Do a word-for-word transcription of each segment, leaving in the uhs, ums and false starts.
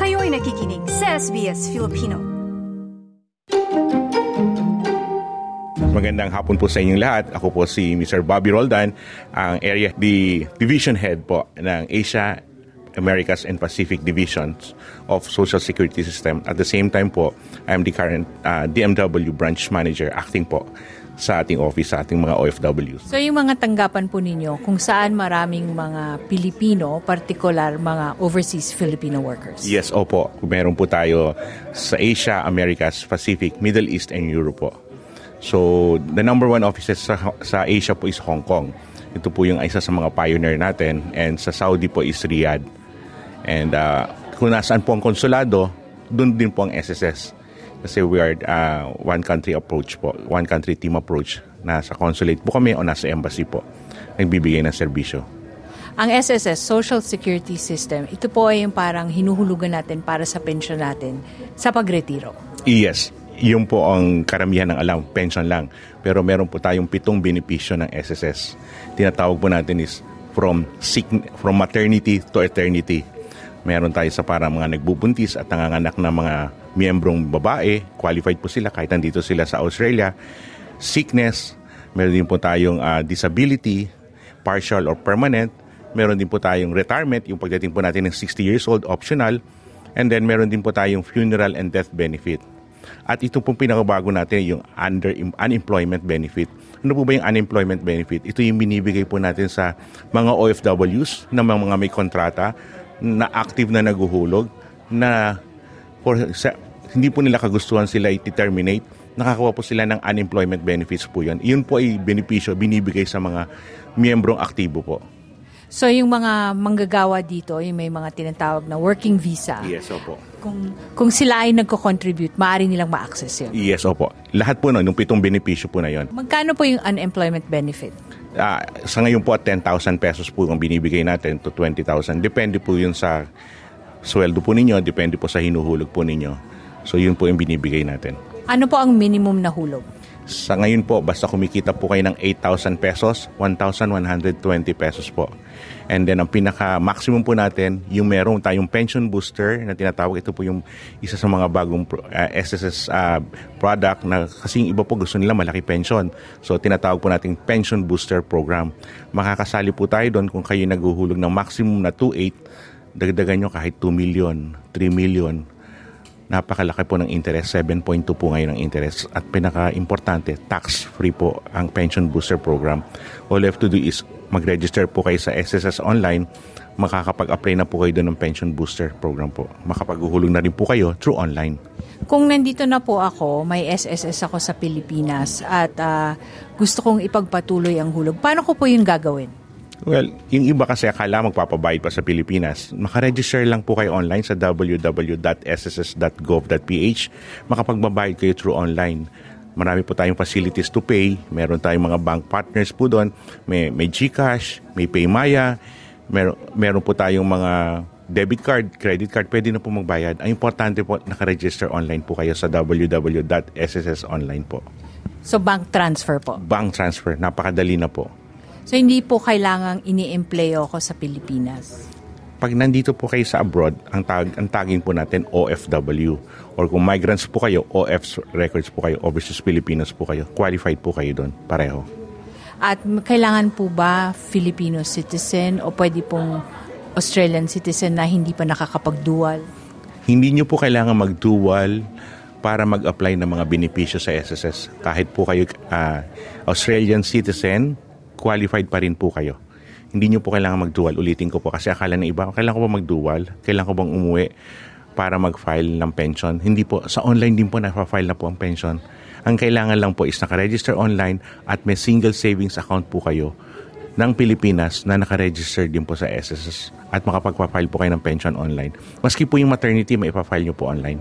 Kayo'y nakikinig sa S B S Filipino. Magandang hapon po sa inyong lahat. Ako po si Mister Bobby Roldan, ang Area the Division Head po ng Asia, Americas and Pacific Divisions of Social Security System. At the same time po, I am the current uh, D M W Branch Manager, acting po sa ating office, sa ating mga O F Ws. So yung mga tanggapan po ninyo, kung saan maraming mga Pilipino, particular mga overseas Filipino workers? Yes, opo. Meron po tayo sa Asia, Americas, Pacific, Middle East and Europe po. So, the number one offices sa, sa Asia po is Hong Kong. Ito po yung isa sa mga pioneer natin. And sa Saudi po is Riyadh. And uh, kung nasaan po ang konsulado, doon din po ang S S S. Kasi we are uh, one country approach po, one country team approach. Nasa consulate po kami o nasa embassy po. Nagbibigay ng serbisyo. Ang S S S, Social Security System, ito po ay yung parang hinuhulugan natin para sa pension natin sa pagretiro. Yes. Yun po ang karamihan ng alam, pension lang. Pero meron po tayong pitong benepisyo ng S S S. Tinatawag po natin is from sick, from maternity to eternity. Meron tayo sa parang mga nagbubuntis at nanganganak na mga miyembrong babae. Qualified po sila kahit nandito sila sa Australia. Sickness, meron din po tayong uh, disability, partial or permanent. Meron din po tayong retirement, yung pagdating po natin ng sixty years old, optional. And then meron din po tayong funeral and death benefit. At ito pong pinakabago natin, yung under unemployment benefit. Ano po ba yung unemployment benefit? Ito yung binibigay po natin sa mga O F Ws na mga may kontrata na active na naguhulog na for, sa, hindi po nila kagustuhan sila i-terminate. Nakakuha po sila ng unemployment benefits po yun. Yun po ay benepisyo binibigay sa mga miyembrong aktibo po. So yung mga manggagawa dito, yung may mga tinatawag na working visa. Yes, opo. Kung, kung sila ay nagko-contribute, maaari nilang ma-access yun. Yes, opo. Lahat po nun, yung pitong benepisyo po na yun. Magkano po yung unemployment benefit? Uh, sa ngayon po at ten thousand pesos po ang binibigay natin to twenty thousand. Depende po yun sa sweldo po ninyo, depende po sa hinuhulog po ninyo. So yun po yung binibigay natin. Ano po ang minimum na hulog? Sa ngayon po, basta kumikita po kayo ng eight thousand pesos, one thousand one hundred twenty pesos po. And then ang pinaka-maximum po natin, yung meron tayong pension booster na tinatawag, ito po yung isa sa mga bagong uh, S S S uh, product na kasi yung iba po gusto nila malaki pension. So tinatawag po natin pension booster program. Makakasali po tayo doon kung kayo naghuhulog ng maximum na two point eight, dagdagan nyo kahit two million, three million. Napakalaki po ng interest, seven point two po ngayon ang interest. At pinaka-importante, tax-free po ang pension booster program. All you have to do is mag-register po kayo sa S S S online, makakapag-apply na po kayo doon ng pension booster program po. Makapaghuhulog na rin po kayo through online. Kung nandito na po ako, may S S S ako sa Pilipinas at uh, gusto kong ipagpatuloy ang hulog, paano ko po yung gagawin? Well, yung iba kasi akala magpapabayad pa sa Pilipinas. Makaregister lang po kayo online sa w w w dot s s s dot gov dot p h. Makapagbabayad kayo through online. Marami po tayong facilities to pay. Meron tayong mga bank partners po doon. May, may GCash, may Paymaya. Meron, meron po tayong mga debit card, credit card. Pwede na po magbayad. Ang importante po, nakaregister online po kayo sa w w w dot s s s online po. So bank transfer po? Bank transfer. Napakadali na po. So, hindi po kailangang ini-empleyo ko sa Pilipinas? Pag nandito po kayo sa abroad, ang, tag, ang tagging po natin O F W. Or kung migrants po kayo, O F records po kayo, Overseas Filipinos po kayo. Qualified po kayo doon, pareho. At kailangan po ba Filipino citizen o pwede pong Australian citizen na hindi pa nakakapag-dual? Hindi nyo po kailangan mag-dual para mag-apply ng mga benepisyo sa S S S. Kahit po kayo uh, Australian citizen, qualified pa rin po kayo. Hindi nyo po kailangan mag-dual. Ulitin ko po kasi akala ng iba, kailangan ko ba mag-dual? Kailangan ko bang umuwi para mag-file ng pension? Hindi po. Sa online din po na-file na po ang pension. Ang kailangan lang po is nakaregister online at may single savings account po kayo ng Pilipinas na nakaregister din po sa S S S at makapagpa-file po kayo ng pension online. Maski po yung maternity, may ipa-file nyo po online.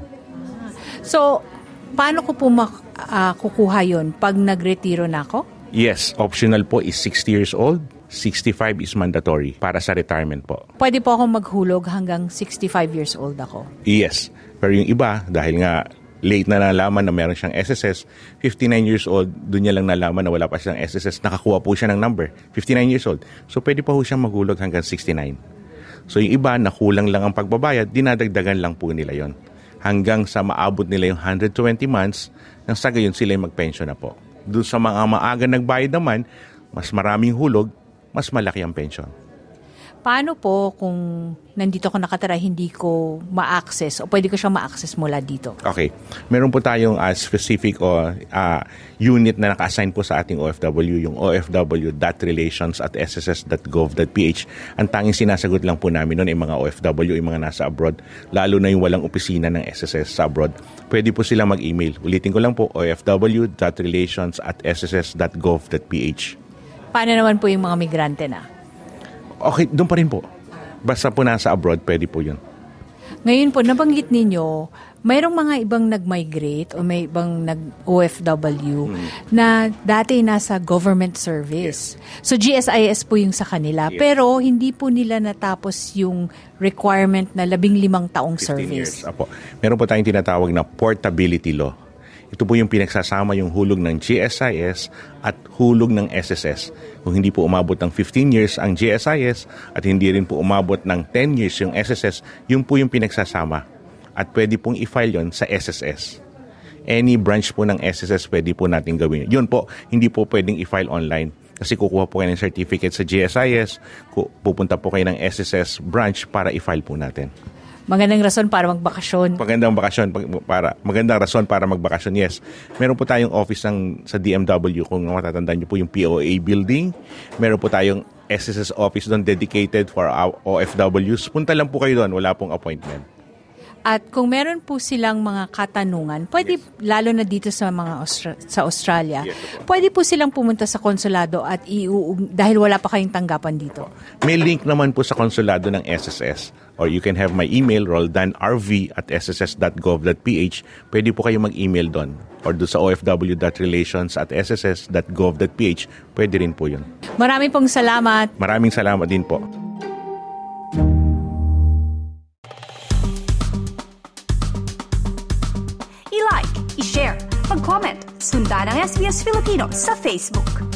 So, paano ko po makukuha uh, yun pag nagretiro na ako? Yes, optional po is sixty years old. sixty-five is mandatory para sa retirement po. Pwede po akong maghulog hanggang sixty-five years old ako? Yes. Pero yung iba, dahil nga late na nalaman na meron siyang S S S, fifty-nine years old, doon niya lang nalaman na wala pa siyang S S S, nakakuha po siya ng number, fifty-nine years old. So pwede pa po siyang maghulog hanggang sixty-nine. So yung iba, nakulang lang ang pagbabayad, dinadagdagan lang po nila yon hanggang sa maabot nila yung one hundred twenty months, nang sa gayon sila yung mag-pension na po. Doon sa mga maaga nagbayad naman, mas maraming hulog, mas malaki ang pension. Paano po kung nandito ko nakatira, hindi ko ma-access o pwede ko siya ma-access mula dito? Okay. Meron po tayong uh, specific o uh, unit na naka-assign po sa ating O F W, yung o f w dot relations at s s s dot gov dot p h. Ang tanging sinasagot lang po namin noon ay mga O F W, yung mga nasa abroad, lalo na yung walang opisina ng S S S sa abroad. Pwede po silang mag-email. Ulitin ko lang po, o f w dot relations at s s s dot gov dot p h. Paano naman po yung mga migrante na? Okay, doon pa rin po. Basta po nasa abroad, pwede po yun. Ngayon po, nabanggit ninyo, mayroong mga ibang nag-migrate o may ibang nag-O F W hmm. na dati nasa government service. Yes. So G S I S po yung sa kanila. Yes. Pero hindi po nila natapos yung requirement na labing limang taong service. Years. Apo. Meron po tayong tinatawag na portability law. Ito po yung pinagsasama yung hulog ng G S I S at hulog ng S S S. Kung hindi po umabot ng fifteen years ang G S I S at hindi rin po umabot ng ten years yung S S S, yun po yung pinagsasama. At pwede pong i-file yun sa S S S. Any branch po ng S S S pwede po natin gawin. Yun po, hindi po pwedeng i-file online. Kasi kukuha po kayo ng certificate sa G S I S, pupunta po kayo ng S S S branch para i-file po natin. Magandang rason para magbakasyon. Magandang bakasyon para magandang rason para magbakasyon. Yes. Meron po tayong office ng sa D M W, kung matatandaan niyo po yung P O A building. Meron po tayong S S S office doon dedicated for O F Ws. Punta lang po kayo doon, wala pong appointment. At kung meron po silang mga katanungan, pwede, yes. lalo na dito sa mga Austra- sa Australia, yes, pwede po silang pumunta sa konsulado at iu dahil wala pa kayong tanggapan dito. May link naman po sa konsulado ng S S S. Or you can have my email, roldan r v at s s s dot gov dot p h. Pwede po kayo mag-email doon. Or doon sa o f w dot relations at s s s dot gov dot p h. Pwede rin po yun. Maraming pong salamat. Maraming salamat din po. I-like, i-share, mag-comment, sundan ang S B S Filipino sa Facebook.